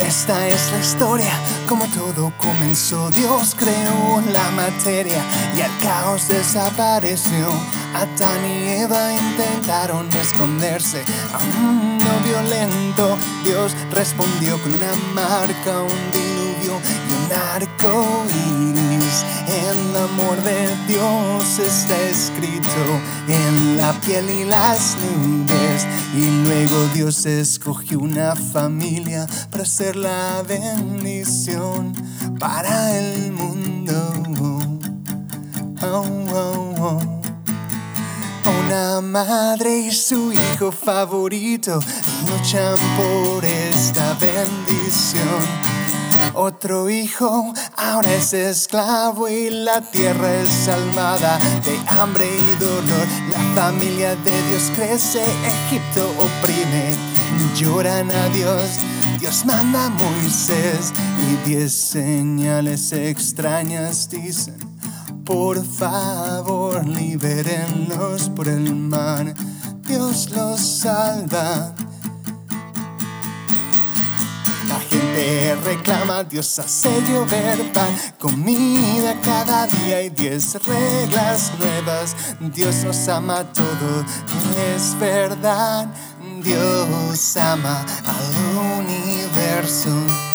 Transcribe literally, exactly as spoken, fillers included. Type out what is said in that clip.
Esta es la historia, como todo comenzó. Dios creó la materia y el caos desapareció. Adán y Eva intentaron esconderse a un mundo violento. Dios respondió con una marca, un diluvio y un arco iris. El amor de Dios está escrito en la piel y las nubes. Y luego Dios escogió una familia para ser la bendición para el mundo. Oh, oh, oh. Una madre y su hijo favorito luchan por esta bendición. Otro hijo ahora es esclavo y la tierra es salvada de hambre y dolor. La familia de Dios crece, Egipto oprime, lloran a Dios. Dios manda a Moisés y diez señales extrañas dicen: por favor, libérenlos por el mar. Dios los salva. La gente reclama, Dios hace llover pan, comida cada día y diez reglas nuevas. Dios nos ama, todo es verdad. Dios ama al universo.